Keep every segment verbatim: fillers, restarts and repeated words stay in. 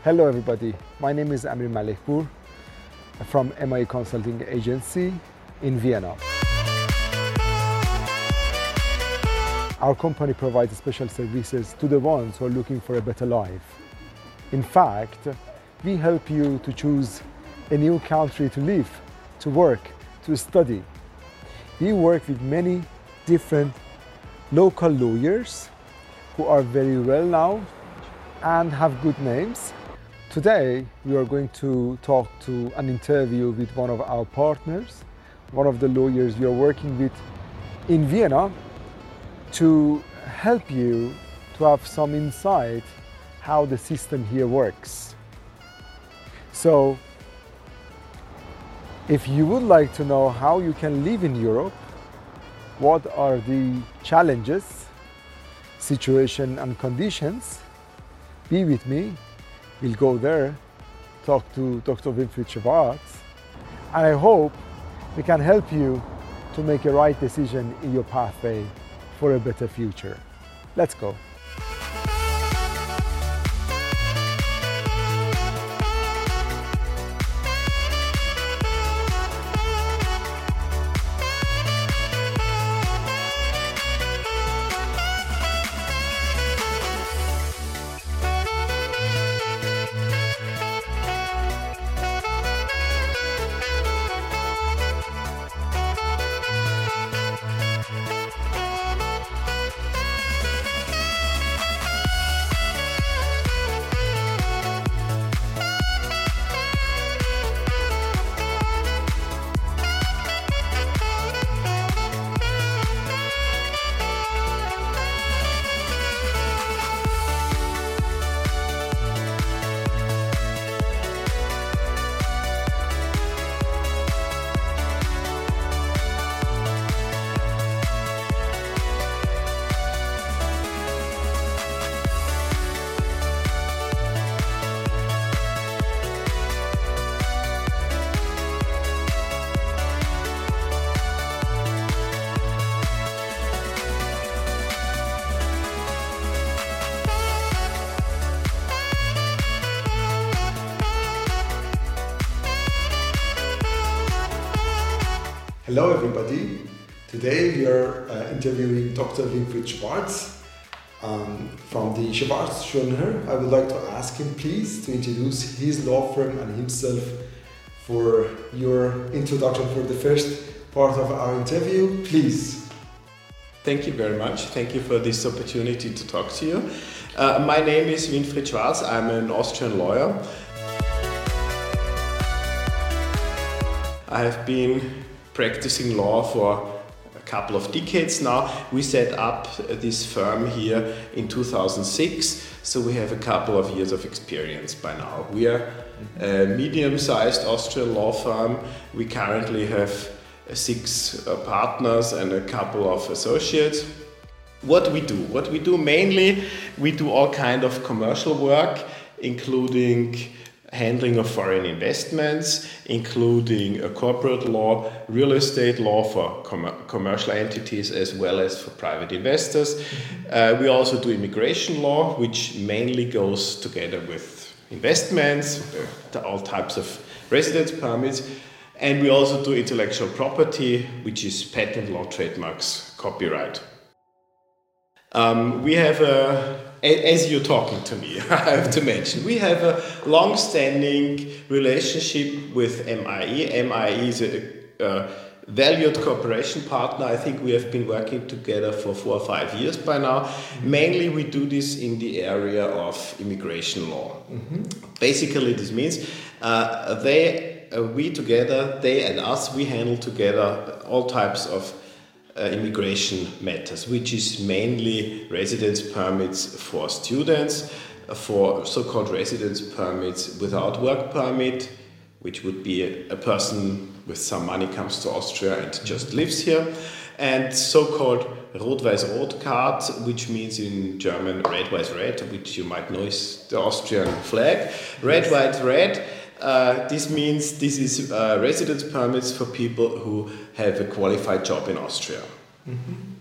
Hello everybody, my name is Amir Malekpour from M I A Consulting Agency in Vienna. Our company provides special services to the ones who are looking for a better life. In fact, we help you to choose a new country to live, to work, to study. We work with many different local lawyers who are very well known and have good names. Today, we are going to talk to an interview with one of our partners, one of the lawyers we are working with in Vienna, to help you to have some insight how the system here works. So, if you would like to know how you can live in Europe, what are the challenges, situation and conditions, be with me. We'll go there, talk to Doctor Winfried Schwarz, and I hope we can help you to make a right decision in your pathway for a better future. Let's go. Hello everybody. Today we are uh, interviewing Doctor Winfried Schwarz um, from the Schwarz-Schönherr. I would like to ask him please to introduce his law firm and himself for your introduction for the first part of our interview. Please. Thank you very much. Thank you for this opportunity to talk to you. Uh, my name is Winfried Schwarz. I'm an Austrian lawyer. I have been practicing law for a couple of decades now. We set up this firm here in two thousand six, so we have a couple of years of experience by now. We are a medium-sized Austrian law firm. We currently have six partners and a couple of associates. What we do? What we do mainly, we do all kind of commercial work, including handling of foreign investments, including a corporate law, real estate law for com- commercial entities as well as for private investors. Uh, we also do immigration law, which mainly goes together with investments, uh, all types of residence permits. And we also do intellectual property, which is patent law, trademarks, copyright. Um, we have a As you're talking to me, I have to mention, we have a long-standing relationship with M I A. M I A is a, a valued cooperation partner. I think we have been working together for four or five years by now. Mainly we do this in the area of immigration law. Mm-hmm. Basically this means uh, they, uh, we together, they and us, we handle together all types of Uh, immigration matters, which is mainly residence permits for students, uh, for so-called residence permits without work permit, which would be a, a person with some money comes to Austria and just lives here, and so-called Rot-Weiß-Rot card, which means in German Red-Weiß-Red, which you might know is the Austrian flag. Red-White-Red. Uh, this means this is uh, residence permits for people who have a qualified job in Austria. Mm-hmm.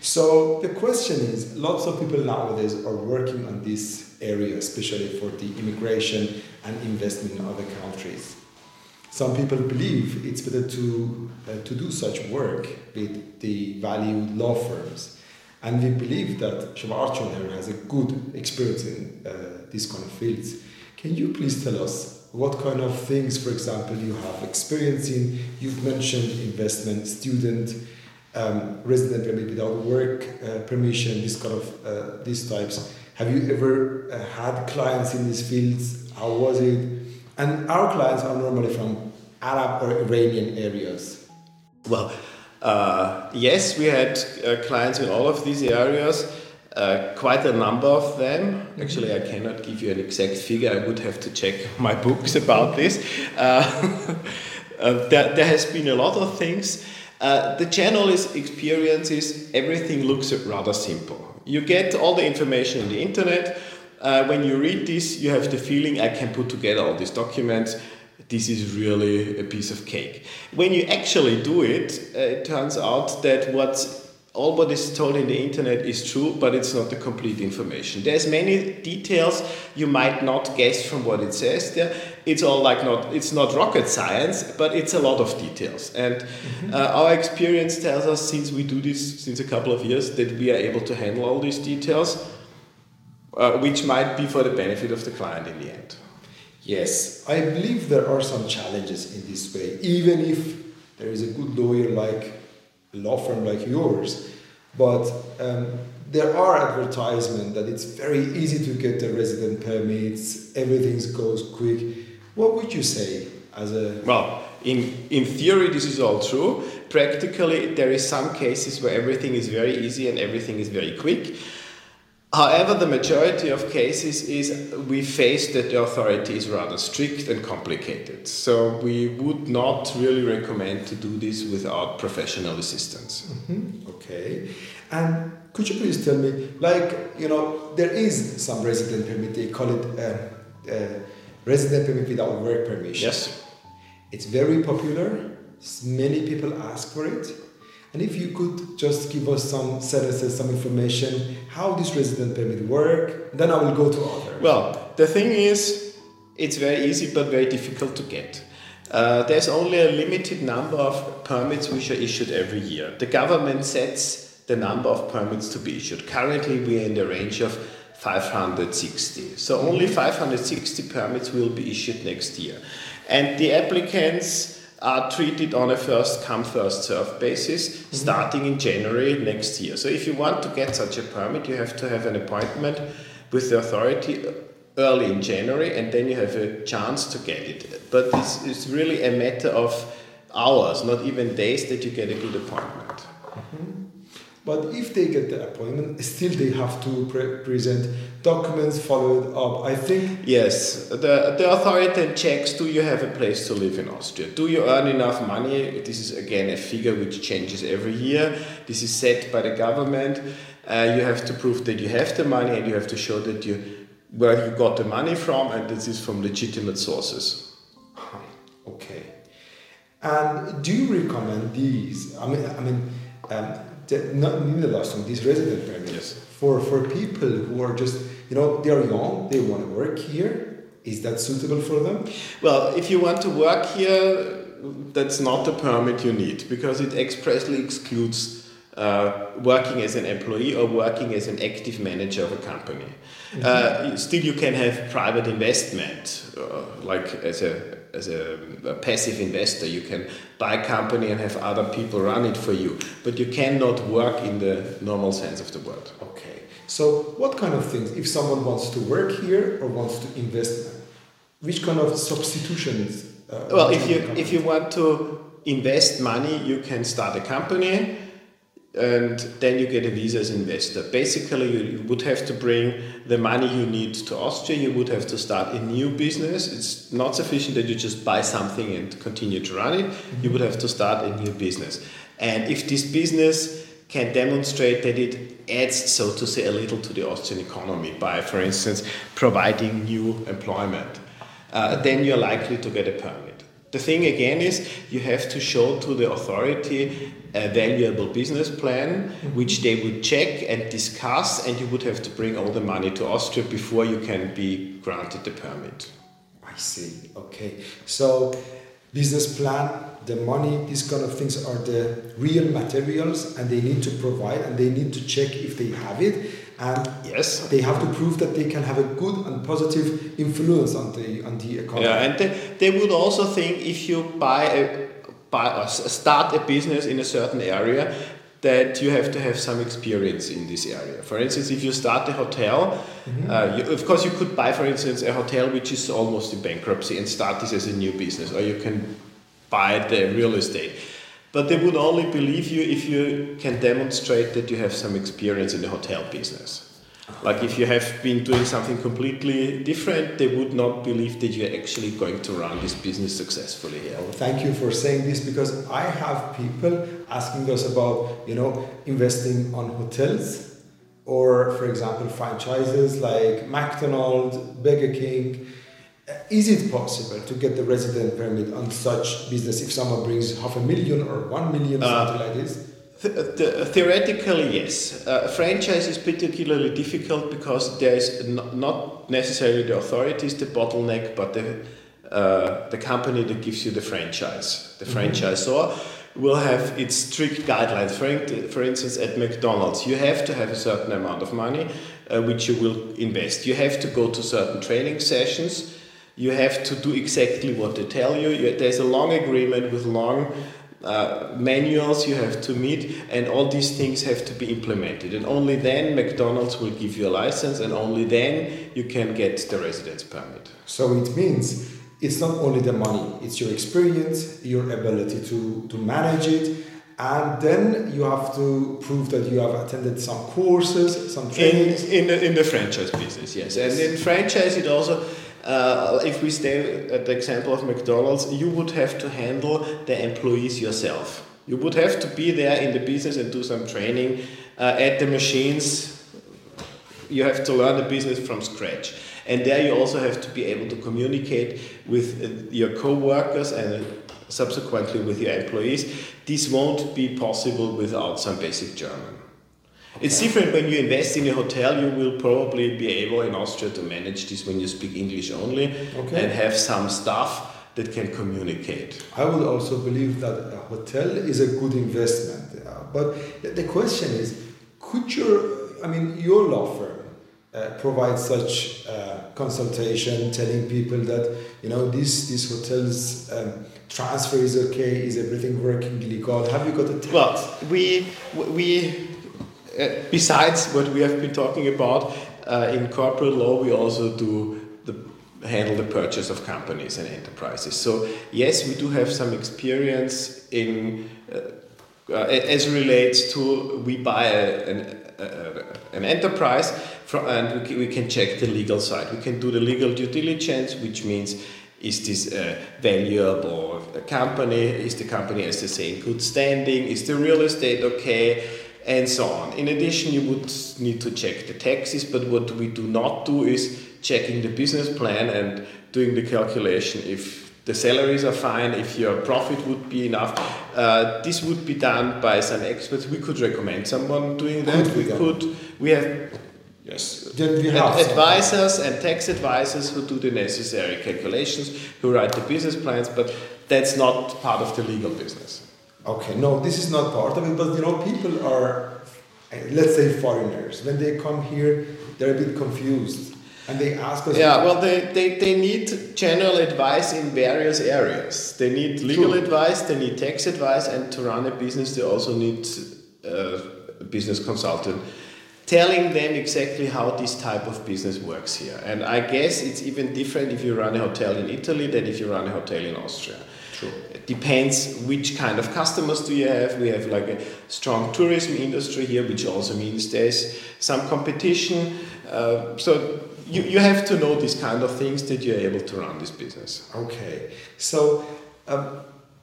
So the question is, lots of people nowadays are working on this area, especially for the immigration and investment in other countries. Some people believe it's better to uh, to do such work with the valued law firms, and we believe that Sheva Archon has a good experience in uh, this kind of fields. Can you please tell us what kind of things, for example, you have experience in? You've mentioned investment, student, um, resident permit without work uh, permission, this kind of uh, these types. Have you ever uh, had clients in these fields? How was it? And our clients are normally from Arab or Iranian areas. Well, uh, yes, we had uh, clients in all of these areas, uh, quite a number of them. Actually, I cannot give you an exact figure. I would have to check my books about this. Uh, uh, there, there has been a lot of things. Uh, the general experience is everything looks rather simple. You get all the information on the internet. Uh, when you read this, you have the feeling, I can put together all these documents. This is really a piece of cake. When you actually do it, uh, it turns out that what's, all what is told in the internet is true, but it's not the complete information. There's many details you might not guess from what it says there. It's all like not, it's not rocket science, but it's a lot of details. And mm-hmm. uh, our experience tells us, since we do this since a couple of years, that we are able to handle all these details. Uh, which might be for the benefit of the client in the end. Yes, I believe there are some challenges in this way, even if there is a good lawyer like a law firm like yours. But um, there are advertisements that it's very easy to get the resident permits, everything goes quick. What would you say as a... Well, in, in theory this is all true. Practically there is some cases where everything is very easy and everything is very quick. However, the majority of cases is we face that the authority is rather strict and complicated. So we would not really recommend to do this without professional assistance. Mm-hmm. Okay. And could you please tell me, like, you know, there is some resident permit, they call it uh, uh, resident permit without work permission. Yes. It's very popular. Many people ask for it. And if you could just give us some sentences, some information, how this resident permit work, then I will go to other. Well, the thing is, it's very easy but very difficult to get. Uh, there's only a limited number of permits which are issued every year. The government sets the number of permits to be issued. Currently, we are in the range of five hundred sixty. So only five hundred sixty permits will be issued next year. And the applicants are treated on a first come first served basis mm-hmm. starting in January next year. So if you want to get such a permit, you have to have an appointment with the authority early in January, and then you have a chance to get it. But this is really a matter of hours, not even days, that you get a good appointment. Mm-hmm. But if they get the appointment, still they have to pre- present documents followed up, I think. Yes, the, the authority then checks, do you have a place to live in Austria? Do you earn enough money? This is again a figure which changes every year. This is set by the government. Uh, you have to prove that you have the money, and you have to show that you where you got the money from, and this is from legitimate sources. Okay. And do you recommend these? I mean, I mean, um, the, not in the last one, these resident permits yes. for for people who are just, you know, they are young, they want to work here. Is that suitable for them? Well, if you want to work here, that's not the permit you need, because it expressly excludes uh, working as an employee or working as an active manager of a company. Mm-hmm. Uh, still, you can have private investment, uh, like as a as a, a passive investor. You can buy a company and have other people run it for you, but you cannot work in the normal sense of the word. Okay. So, what kind of things, if someone wants to work here or wants to invest, which kind of substitutions? Uh, well, if you if you want to invest money, you can start a company, and then you get a visa as investor. Basically, you would have to bring the money you need to Austria. You would have to start a new business. It's not sufficient that you just buy something and continue to run it. Mm-hmm. You would have to start a new business. And if this business can demonstrate that it adds, so to say, a little to the Austrian economy by, for instance, providing new employment, uh, then you're likely to get a permit. the thing again is you have to show to the authority a valuable business plan, mm-hmm. which they would check and discuss, and you would have to bring all the money to Austria before you can be granted the permit. I see. Okay. So business plan, the money, these kind of things are the real materials, and they need to provide, and they need to check if they have it. And yes, they have to prove that they can have a good and positive influence on the on the economy. Yeah, and they, they would also think if you buy a buy or start a business in a certain area, that you have to have some experience in this area. For instance, if you start a hotel, mm-hmm. uh, you, of course you could buy, for instance, a hotel which is almost in bankruptcy and start this as a new business, or you can buy the real estate. But they would only believe you if you can demonstrate that you have some experience in the hotel business. Like if you have been doing something completely different, they would not believe that you're actually going to run this business successfully here. Well, thank you for saying this, because I have people asking us about, you know, investing on hotels, or for example franchises like McDonald's, Burger King. Is it possible to get the resident permit on such business if someone brings half a million or one million, something uh, like this? Th- th- theoretically, yes. Uh, franchise is particularly difficult because there is n- not necessarily the authorities, the bottleneck, but the uh, the company that gives you the franchise. The mm-hmm. franchisor will have its strict guidelines. For, in- for instance, at McDonald's, you have to have a certain amount of money uh, which you will invest. You have to go to certain training sessions. You have to do exactly what they tell you. you there's a long agreement with long uh, manuals you have to meet, and all these things have to be implemented. And only then McDonald's will give you a license, and only then you can get the residence permit. So it means it's not only the money, it's your experience, your ability to, to manage it, and then you have to prove that you have attended some courses, some trainings. In, in, the, in the franchise business, yes. And in franchise it also... Uh, if we stay at the example of McDonald's, you would have to handle the employees yourself. You would have to be there in the business and do some training uh, at the machines. You have to learn the business from scratch. And there you also have to be able to communicate with uh, your co-workers and subsequently with your employees. This won't be possible without some basic German. Okay. It's different when you invest in a hotel. You will probably be able in Austria to manage this when you speak English only, okay. and have some staff that can communicate. I would also believe that a hotel is a good investment. Uh, but the question is, could your, I mean, your law firm uh, provide such uh, consultation, telling people that, you know, this this hotel's um, transfer is okay, is everything working legal? Have you got a tax? Well, we we. Uh, besides what we have been talking about, uh, in corporate law we also do the, handle the purchase of companies and enterprises. So yes, we do have some experience in uh, uh, as relates to we buy a, an, a, an enterprise from, and we can, we can check the legal side. We can do the legal due diligence, which means is this a valuable company? Is the company as they say in good standing? Is the real estate okay? And so on. In addition, you would need to check the taxes, but what we do not do is checking the business plan and doing the calculation if the salaries are fine, if your profit would be enough. Uh, this would be done by some experts. We could recommend someone doing that. Could we we could. We have yes, we have advisors and tax advisors who do the necessary calculations, who write the business plans, but that's not part of the legal business. Okay, no, this is not part of it, but you know, people are, let's say foreigners, when they come here, they're a bit confused, and they ask us... Yeah, well, they, they, they need general advice in various areas. They need legal True. advice, they need tax advice, and to run a business, they also need uh, a business consultant telling them exactly how this type of business works here. And I guess it's even different if you run a hotel in Italy than if you run a hotel in Austria. True. It depends which kind of customers do you have. We have like a strong tourism industry here, which also means there's some competition. Uh, so you, you have to know these kind of things that you're able to run this business. Okay. So um,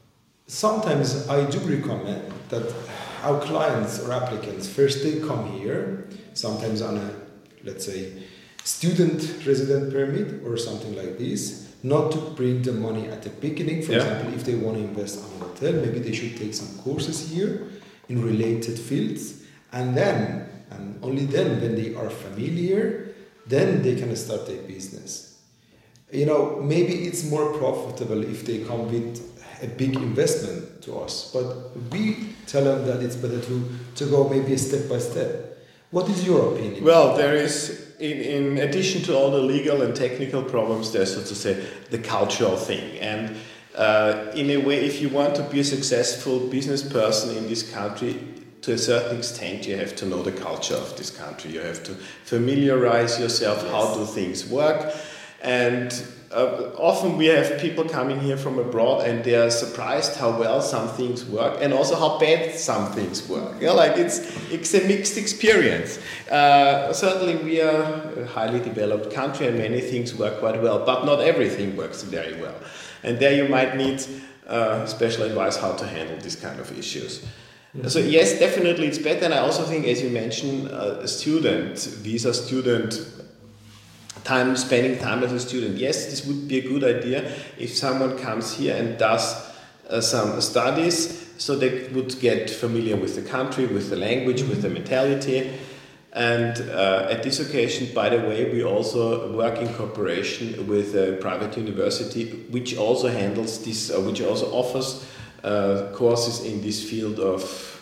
sometimes I do recommend that our clients or applicants, first they come here, sometimes on a, let's say, student resident permit or something like this. not to bring the money at the beginning. For Yeah. example, if they want to invest on a hotel, maybe they should take some courses here in related fields, and then, and only then, when they are familiar, then they can start their business. You know, maybe it's more profitable if they come with a big investment to us, but we tell them that it's better to, to go maybe step by step. What is your opinion? Well, there is, in, in addition to all the legal and technical problems, there's, so to say, the cultural thing. And uh, in a way, if you want to be a successful business person in this country, to a certain extent, you have to know the culture of this country. You have to familiarize yourself, yes. How do things work. And uh, often we have people coming here from abroad and they are surprised how well some things work and also how bad some things work. You know, like it's, it's a mixed experience. Uh, certainly we are a highly developed country and many things work quite well, but not everything works very well. And there you might need uh, special advice how to handle these kind of issues. Mm-hmm. So yes, definitely it's better. And I also think, as you mentioned, uh, a student, visa student, time spending time as a student. Yes, this would be a good idea if someone comes here and does uh, some studies, so they would get familiar with the country, with the language, with the mentality. And uh, at this occasion, by the way, we also work in cooperation with a private university, which also handles this, uh, which also offers uh, courses in this field of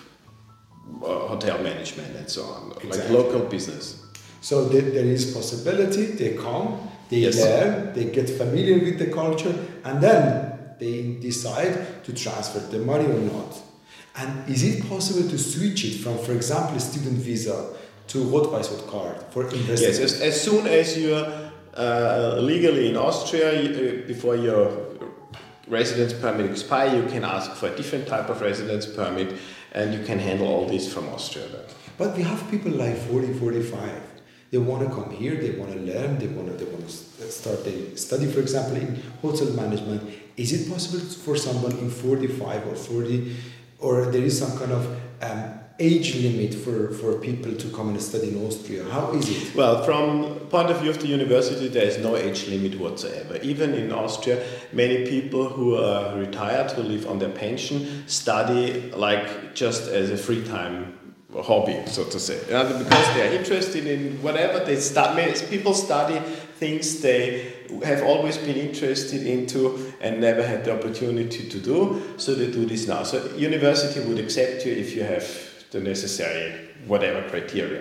uh, hotel management and so on, exactly. Like local business. So there is possibility, they come, they yes. learn, they get familiar with the culture, and then they decide to transfer the money or not. And is it possible to switch it from, for example, a student visa to Rot-Weiß-Rot card for investment? Yes, as, as soon as you're uh, legally in Austria, you, uh, before your residence permit expires, you can ask for a different type of residence permit, and you can handle all this from Austria then. But we have people like forty, forty-five. They want to come here, they want to learn, they want to, they want to start their study, for example, in hotel management. Is it possible for someone in forty-five or forty, or there is some kind of um, age limit for, for people to come and study in Austria? How is it? Well, from point of view of the university, there is no age limit whatsoever. Even in Austria, many people who are retired, who live on their pension, study like just as a free time hobby, so to say, yeah, because they are interested in whatever they study. People study things they have always been interested into and never had the opportunity to do, so they do this now. So university would accept you if you have the necessary whatever criteria.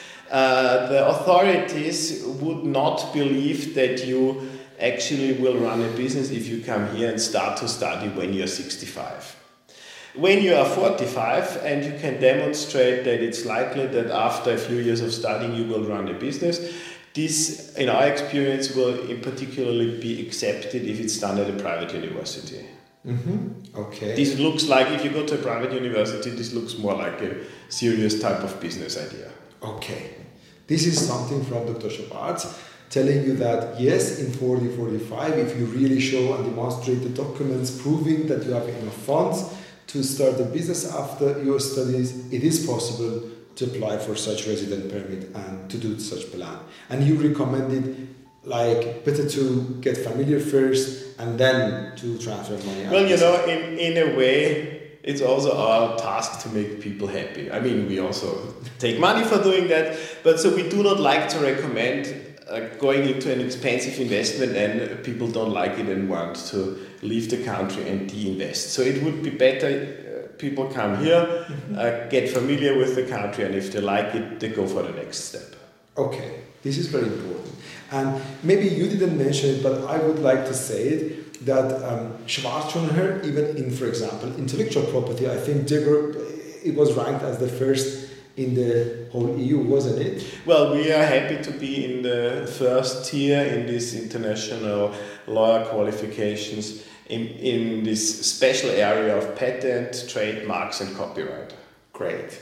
Uh, the authorities would not believe that you actually will run a business if you come here and start to study when you're sixty-five. When you are forty-five and you can demonstrate that it's likely that after a few years of studying you will run a business, this, in our experience, will in particularly be accepted if it's done at a private university. Mm-hmm. Okay. This looks like, if you go to a private university, this looks more like a serious type of business idea. Okay. This is something from Doctor Schwarz telling you that yes, in forty, forty-five, if you really show and demonstrate the documents proving that you have enough funds to start a business after your studies, it is possible to apply for such resident permit and to do such plan. And you recommended like better to get familiar first and then to transfer money. Well, you know, in, in a way, it's also our task to make people happy. I mean, we also take money for doing that, but so we do not like to recommend uh, going into an expensive investment and people don't like it and want to leave the country and de-invest. So it would be better uh, people come here, mm-hmm. uh, get familiar with the country, and if they like it, they go for the next step. Okay, this is very important. And maybe you didn't mention it, but I would like to say it, that um, Schwarzschoner, even in, for example, intellectual property, I think they were, it was ranked as the first in the whole E U, wasn't it? Well, we are happy to be in the first tier in these international lawyer qualifications in, in this special area of patent, trademarks and copyright. Great.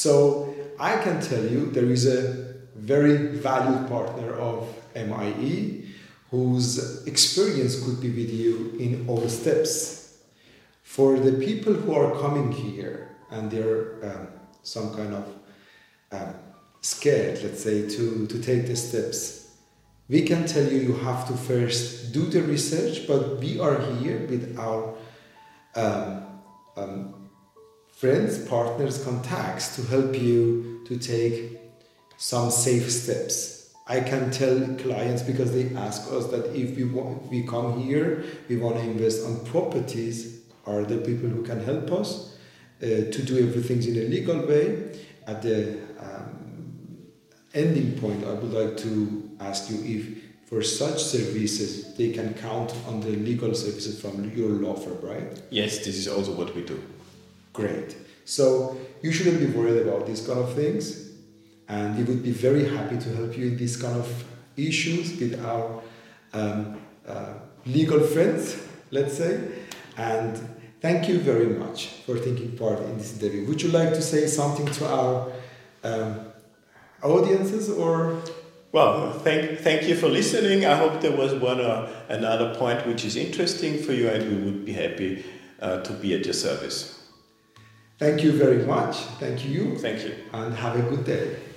So I can tell you there is a very valued partner of M I E whose experience could be with you in all steps. For the people who are coming here and they're um, some kind of um, scared, let's say, to, to take the steps, We can tell you you have to first do the research, but we are here with our um, um, friends, partners, contacts to help you to take some safe steps. I can tell clients, because they ask us, that if we want, we come here, we want to invest on properties, are there people who can help us uh, to do everything in a legal way? At the um, ending point, I would like to ask you if for such services they can count on the legal services from your law firm, right? Yes, this is also what we do. Great. So you shouldn't be worried about these kind of things, and we would be very happy to help you in these kind of issues with our um, uh, legal friends, let's say. And thank you very much for taking part in this interview. Would you like to say something to our um, audiences, or? Well, thank, thank you for listening. I hope there was one or another point which is interesting for you, and we would be happy uh, to be at your service. Thank you very much. Thank you. Thank you. And have a good day.